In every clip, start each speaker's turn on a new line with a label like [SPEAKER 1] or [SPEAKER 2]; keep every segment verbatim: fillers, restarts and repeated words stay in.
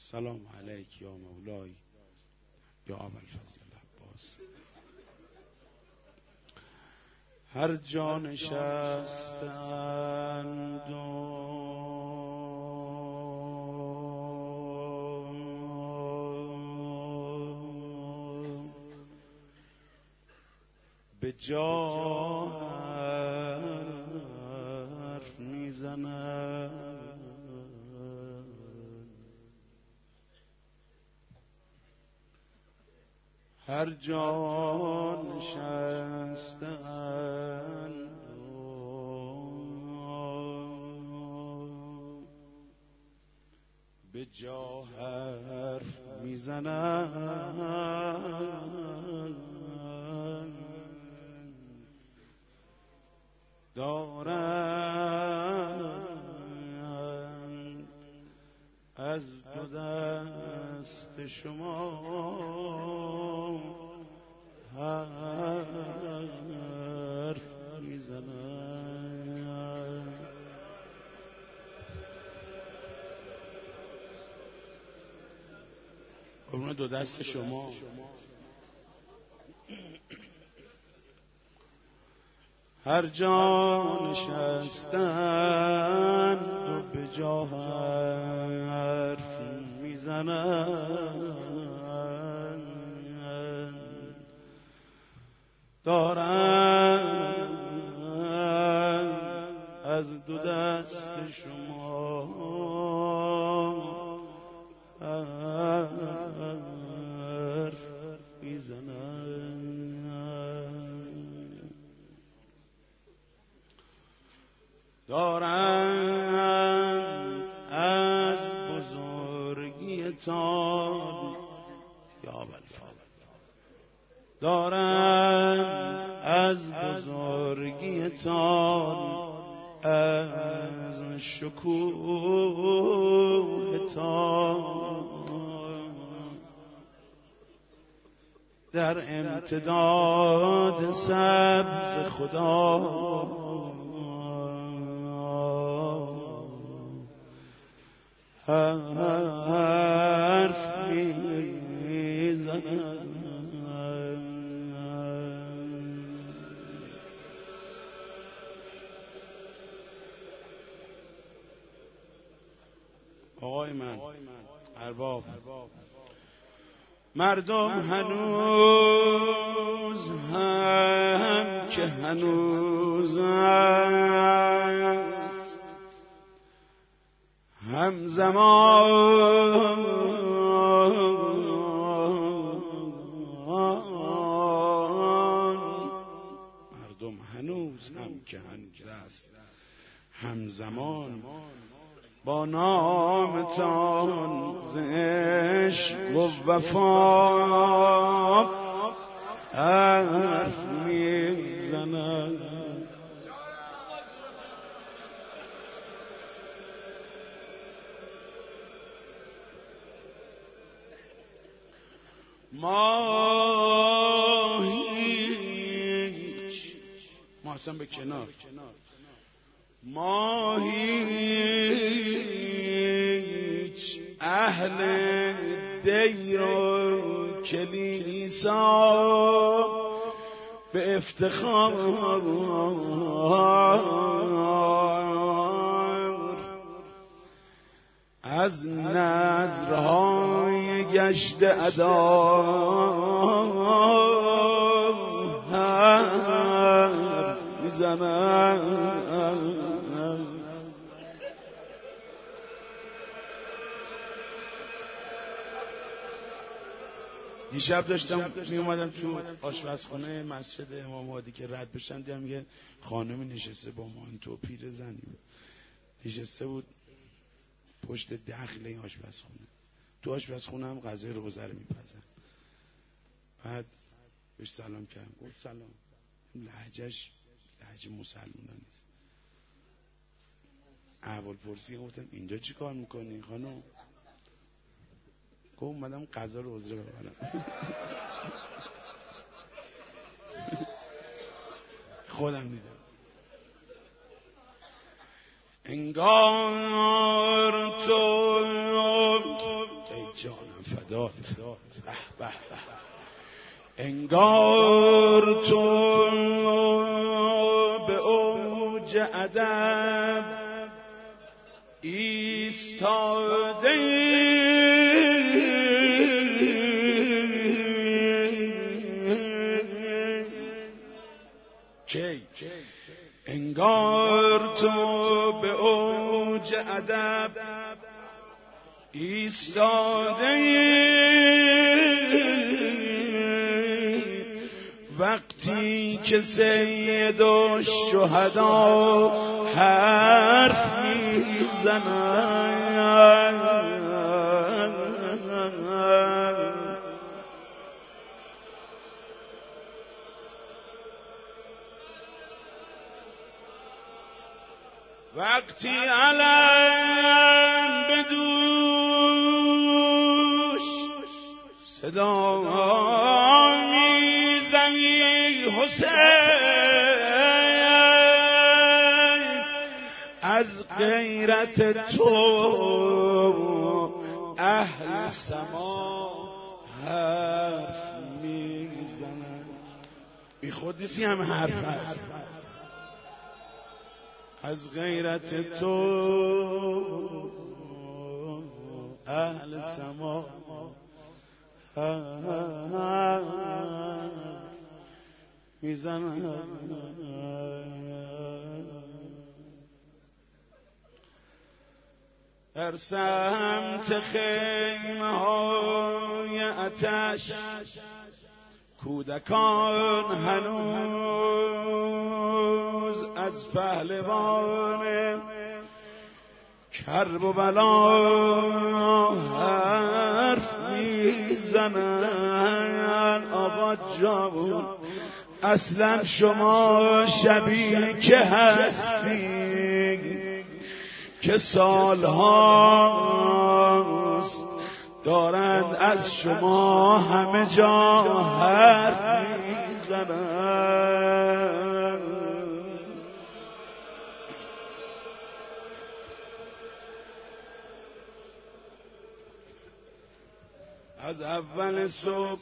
[SPEAKER 1] سلام علیک یا مولای یا ابوالفضل العباس. هر جا نشستند به جا حرف میزنند، هر جا نشستند به جا حرف میزنند، دارند از دو دست شما حرف میزنند. قربون دو دست شما. هر جا نشستند و به جا حرف میزنند، دارند از دو دست شما حرف میزنند. دارند از بزرگیتان یا ابوالفضل، دارند از بزرگیتان، از شکوهتان، در امتداد سبز خدا حرف میزنند. آقای من ارباب، مردم هنوز هم که هنوز است، همزمان مردم هنوز هم که هنوز است، همزمان با نامتان ز عشق و وفا حرف میزنند. ما هیچ، ما اصلا به کنار، ما هیچ اهل دیر و کلیسا به افتخار از نذرهای گشت ادا حرف میزنند. دیشب داشتم می اومدم تو آشپزخونه مسجد امام هادی که رد بشن، دیدم یه خانمی نشسته با مانتو، پیر زنی نشسته بود پشت دخل این آشپزخونه. تو آشپزخونه هم غذای روزه رو میپزن. بعد بهش سلام کردم، گفت سلام. لهجهش لهجه مسلمونه نیست. اول پرسی گفتم اینجا چی کار میکنی خانم؟ گفت اومدم غذا رو عذره ببرم. خودم دیدم. انگار تو ای جانم فدات. به به به انگار تو به اوج ادب ایستاده کی انگار تو به اوج ادب ایستاده وقتی که سید الشهدا حرف میزند وقتی علم بدوش صدا میزنی حسین از غیرت تو اهل سما حرف میزنن. بی خود نیستی همه حرف هست. از غیرت تو اهل سما میزنن. در سمت خیمه های آتش کودکان هنوز از پهلوان کرب و بلا حرف میزنن. آقا جان اصلا شما شبیه که هستی که سالهاست دارند از شما همه جا حرف میزنند. از اول صبح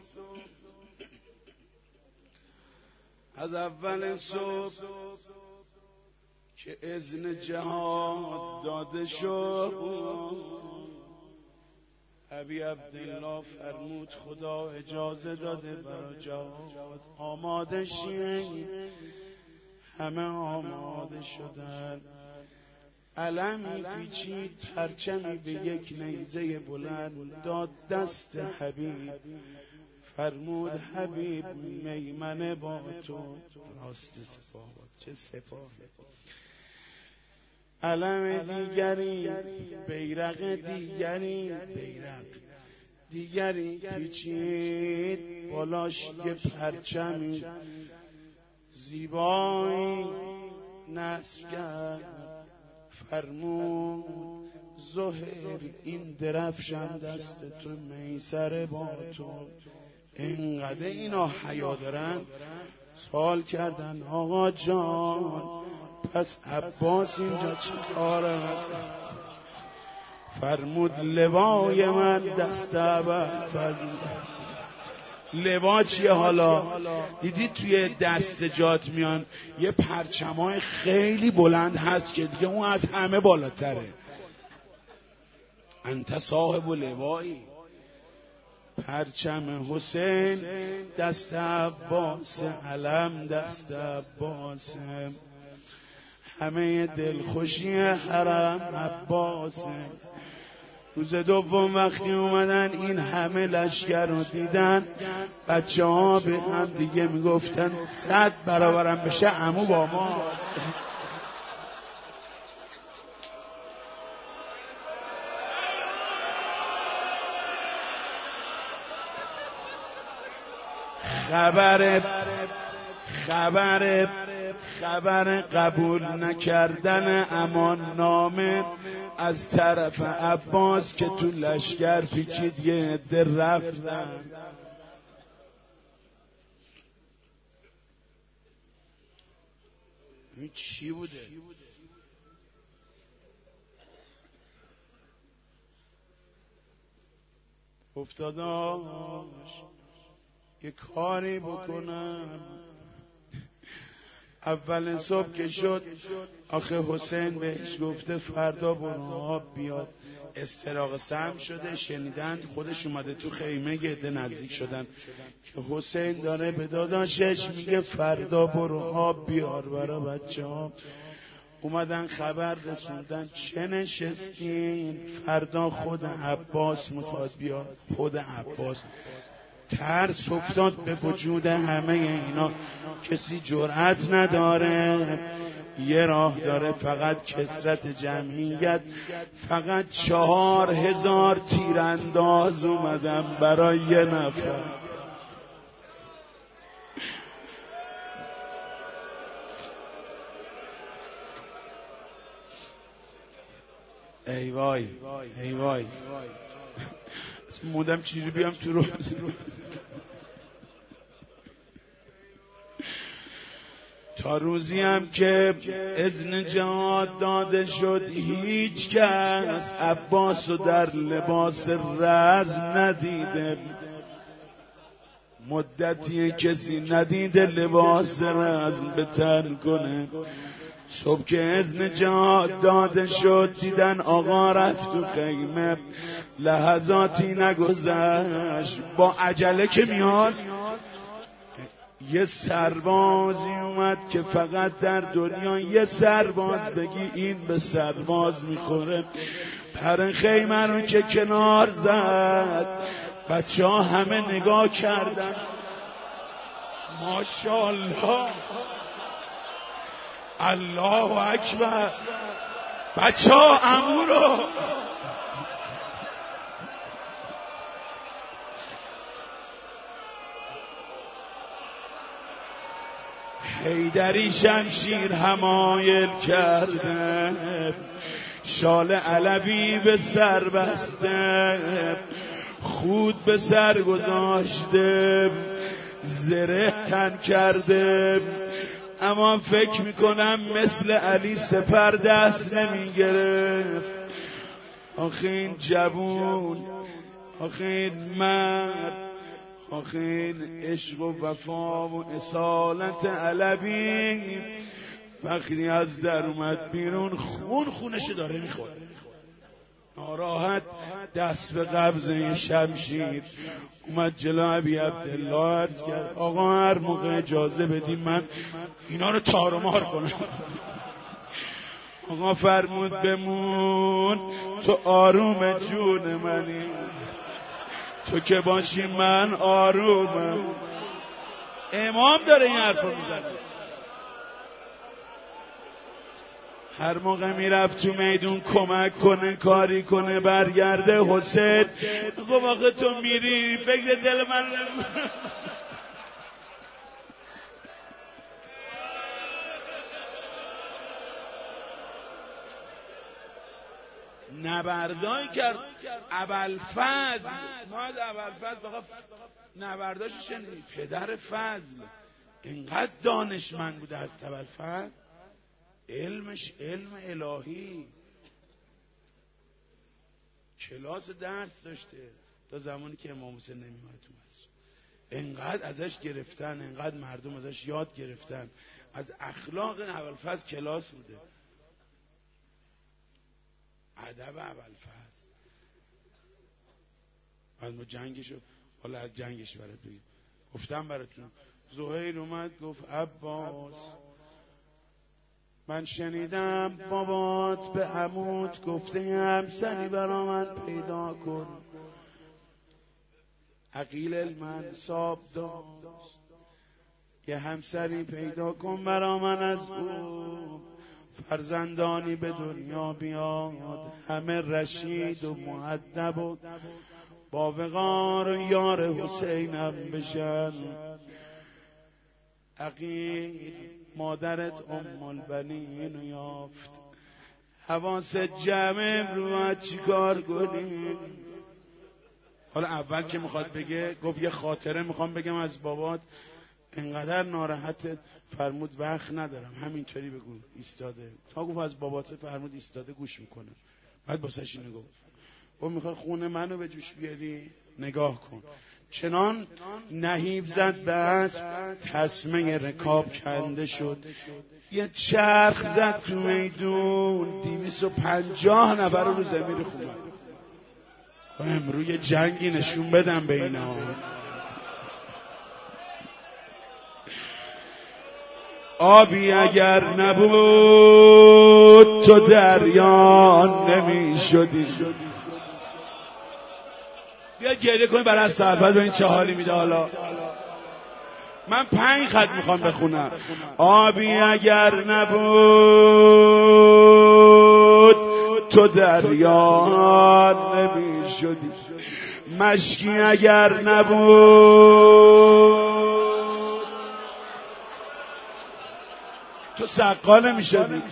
[SPEAKER 1] از اول صبح که اذن جهاد داده شد ابی عبدالله فرمود خدا اجازه داده برای جهاد آماده شین. همه آماده شدن. علمی پیچید، پرچمی به یک نیزه بلند داد دست حبیب. فرمود حبیب میمنه با تو. راست سپاه چه سپاه. علم دیگری بیرق دیگری بیرق دیگری پیچید بالاش یه پرچمی زیبایی نصب کرد. فرمود زهر این درفشم دست تو میسره با تو. اینقدر اینا حیا دارن سوال کردن آقا جان پس عباس اینجا چی کاره هست؟ فرمود لوای من دست اول. فرمود لوا چیه حالا؟ دیدید توی دست جات میان یه پرچمای خیلی بلند هست که دیگه اون از همه بالاتره. انت صاحب لوایی. پرچم حسین دست عباس، علم دست عباس، همه دلخوشی حرم عباس. روز دوم وقتی اومدن این همه لشکر رو دیدن بچه ها به هم دیگه میگفتن صد برابرم بشه عمو با ما. خبر خبر خبر قبول نکردن امان نامه از طرف عباس که تو لشکر پیچید یه عده رفتن. این چی بوده؟ افتاداش یه کاری بکنم. اول صبح که شد آخه حسین بهش گفته فردا برو آب بیاد. استراق سم شده، شنیدن خودش اومده تو خیمه، گرده نزدیک شدن که حسین داره به داداشش میگه فردا برو آب بیار برا بچه ها. اومدن خبر رسوندن چه نشستین؟ فردا خود عباس میخواد بیاد. خود عباس. ترس افتاد به وجود همه اینا. کسی جرأت نداره، یه راه داره فقط کثرت جمعیت. فقط چهار هزار تیرانداز اومدن برای یه نفر. ای وای ای وای مودم چیزی بیام تو رو. تا روزی هم که اذن جهاد داده شد هیچ کس عباس رو در لباس رزم ندیده. مدتی کسی ندیده لباس رزم به تن کنه. صبح که اذن جهاد داده شد دیدن آقا رفت تو خیمه. لحظاتی نگذشت با عجله که میاد یه سربازی اومد که فقط در دنیا یه سرباز بگی این به سرباز میخوره. پر خیمه رو که کنار زد بچه ها همه نگاه کردن. ماشاءالله الله اکبر. بچه ها عمو رو حیدری شمشیر حمایل کرده، شال علوی به سر بسته، خود به سر گذاشته، زره تن کرده. اما فکر میکنم مثل علی سپر دست نمیگرفت. آخه این جوون، آخه این مرد، آخه این عشق و وفا و اصالت علوی وقتی از در اومد بیرون خون خونش داره میخوره. ناراحت دست به قبضه شمشیر اومد جلو ابی عبدالله عرض کرد آقا هر موقع اجازه بدیم من اینا رو تار و مار کنم. آقا فرمود بمون، تو آروم جون منی، تو که باشی من آرومم. امام داره این حرف رو میزنه. هر موقع میرفت تو میدون کمک کنه کاری کنه برگرده حسین گفت آخه تو میری فکر دل من نبردایی کرد. ابوالفضل ما از ابوالفضل فقط نبرداش شنید. پدر فضل اینقدر دانشمند بوده از ابوالفضل، علمش علم الهی، کلاس درس داشته تا زمانی که امام حسین نمیاد تو مسجد. انقدر ازش گرفتن، انقدر مردم ازش یاد گرفتن. از اخلاق ابوالفضل کلاس بوده. ادب ابوالفضل. بعد ما جنگشو، حالا از جنگش برات بگیم. گفتم براتون زهیر اومد گفت عباس من شنیدم بابات به عمود گفته همسری برا من پیدا کن. عقیل المنصاب داشت یه همسری پیدا کن برا من از او، فرزندانی به دنیا بیاد، همه رشید و مؤدب و با وقار و یار حسینم بشن. عقیل مادرت ام البنین رو یافت. حواس جمع امروز چی کار کنیم؟ حالا اول که میخواد بگه گفت یه خاطره میخوام بگم از بابات. انقدر ناراحت فرمود وقت ندارم همینطوری بگو ایستاده. تا گفت از بابات فرمود ایستاده گوش میکنه. بعد باسش اینو گفت و میخوای خون منو به جوش بیاری؟ نگاه کن. چنان نهیب زد به اسب، تسمه رکاب کنده شد، یه چرخ زد تو میدون، دویست و پنجاه نفر رو زمین خوندن. امروز یه جنگی نشون بدم به اینا. آبی اگر نبود تو دریا نمی شدی. بیا گریه کنی برای سربت، این چه حالی میده. حالا من پنج خط میخوام بخونم. آبی اگر نبود تو دریا نمی شدی، مشکی اگر نبود تو سقا نمی شدی.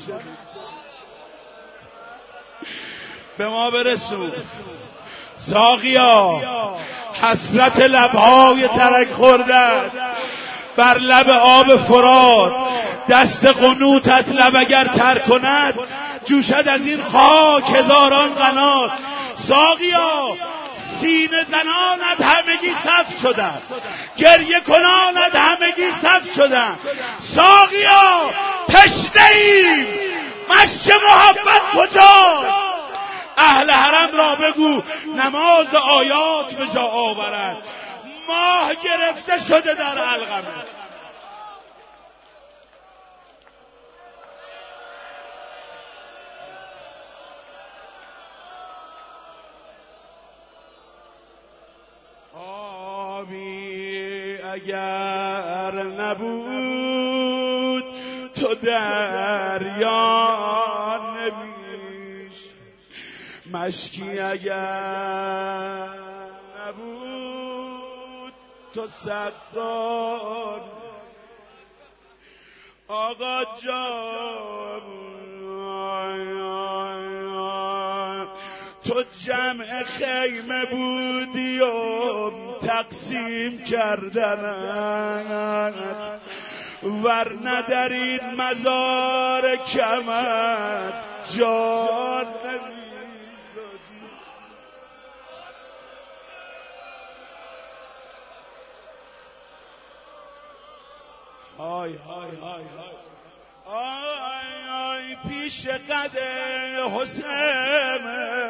[SPEAKER 1] به ما برسون ساقیا، حسرت لبهای ترک خوردن بر لب آب فرات، دست قنوتت لب اگر تر کند جوشد از این خاک هزاران قنات. ساقیا، سینه زنانت همگی صف شدن، گریه کنانت همگی صف شدن. ساقیا، تشنه ایم، مشک محبت کجاست؟ اهل حرم را بگو نماز آیات به جا آورد، ماه گرفته شده در علقمه. آبی اگر نبود تو دریا نمیش، مشکی اگر نبود تو سقا. آقا جان تو جمع خیمه بودی و تقسیم کردن، ور ندارید مزار کمت جان نمیدادی. های های های های آی آی پیش قد حسین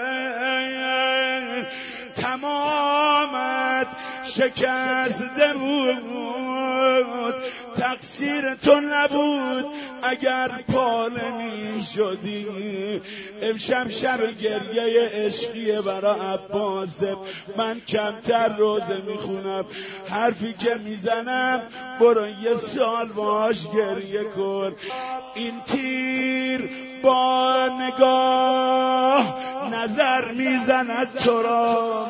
[SPEAKER 1] تمامت شکسته بود، تقصیر تو نبود اگر پاله می شدی. امشب شب گریه عشقیه برا عباس، من کمتر روزه میخونم، حرفی که میزنم برو یه سال باش گریه کن. این تیر با نگاه نظر میزند تو را،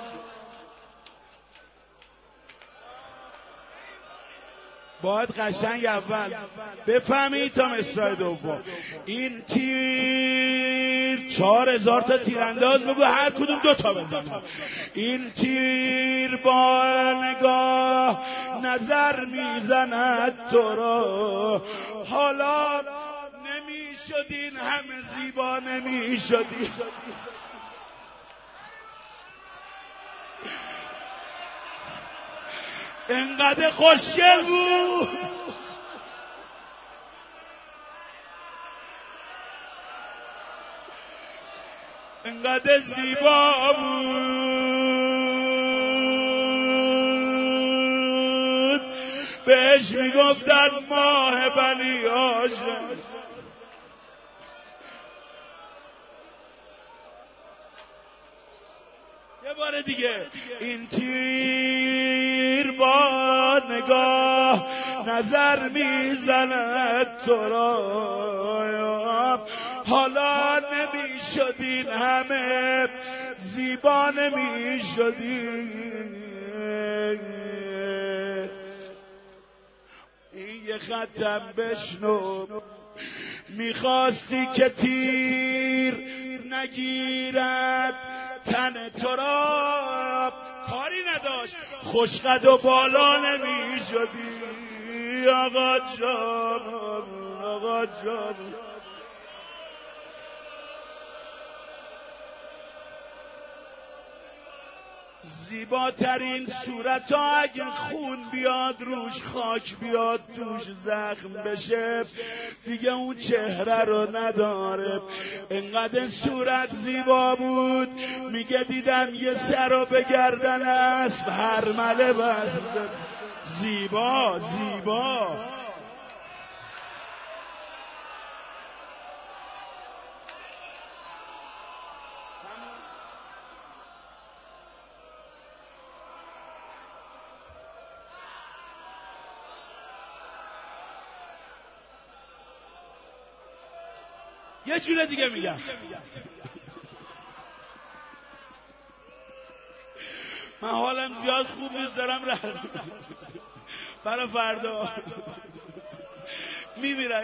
[SPEAKER 1] باید قشنگ اول بفهمید تا مصرع دوم. این تیر چهار هزار تا تیرانداز بگو هر کدوم دو تا بزنن. این تیر با نگاه نظر میزند تو را، حالا نمیشدین همه زیبا نمیشدی. انقدر خوشگل بود، انقدر زیبا بود، بهش میگفتن ماه بنی هاشم. یه بار دیگه. این تیر با نگاه نظر میزند تو را، حالا نمیشدین همه زیبا نمیشدین. این یه خطم بشنو، میخواستی که تیر نگیرد تن تو را، کاری نداشت خوشقد و بالا نمی شدی. آقا جان آقا جان، زیباترین صورت ها اگه خون بیاد روش، خاک بیاد توش، زخم بشه، دیگه اون چهره رو نداره. انقدر صورت زیبا بود، میگه دیدم یه سر رو به گردن اسب هرمله بسته. زیبا زیبا. یه جوره دیگه میگم، من حالم زیاد خوب نیست، دارم رد برای فردا میمیرم.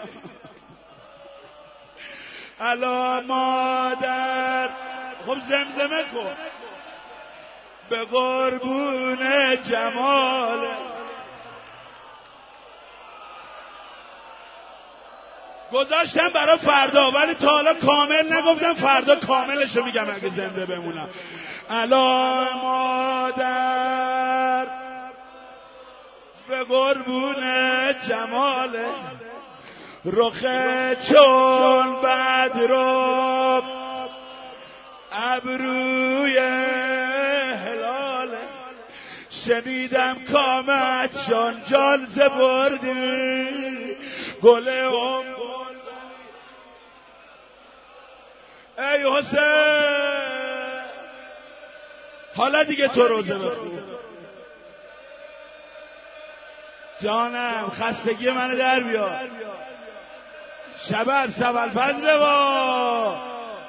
[SPEAKER 1] الا مادر، خب زمزمه کن، به قربون جمال. گذاشتم برای فردا، ولی تا حالا کامل نگفتم، فردا کاملشو میگم اگه زنده بمونم. الا مادر، به قربون جمال، رخ چون بدر، ابروی هلال، شنیدم کامت جان جان زبردی، گل ام ای حسین. حالا دیگه تو روزه بخون جانم، خستگی منو در بیار. شب از سبلفضل با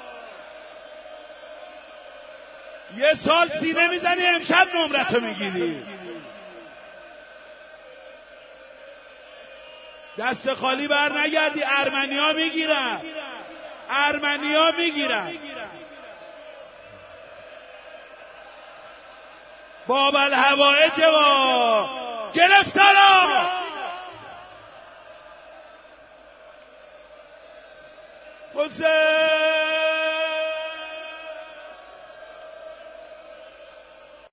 [SPEAKER 1] یه سال سینه میزنی، امشب نمرتو میگیری. دست خالی بر نگردی، ارمنیا میگیرن، ارمنیا میگیرن. باب الهوائج و گرفتارا. حسین